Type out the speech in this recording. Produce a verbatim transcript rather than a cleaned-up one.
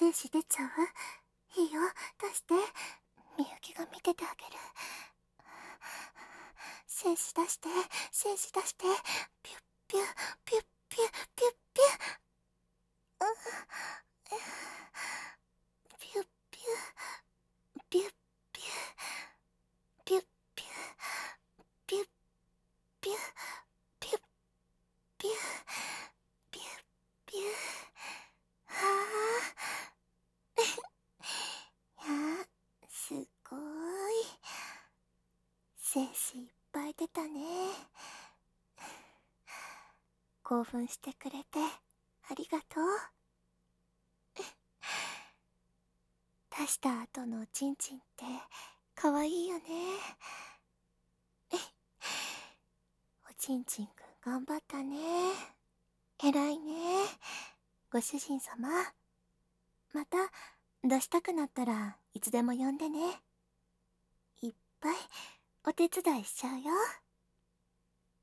精子出ちゃう？いいよ、出して。みゆきが見ててあげる。精子出して、精子出して。ピュッピュッピュッピュッピュッピュッ。ピュッピュッピュッピュッピュッピュッピュッピュッピュッピュッピュッピュッピュッ。はあ。いや、すごーい。精子いっぱい出たね。興奮してくれてありがとう。出した後のおちんちんってかわいいよね。おちんちんくん頑張ったね。偉いね。ご主人様、また出したくなったらいつでも呼んでね。いっぱいお手伝いしちゃうよ。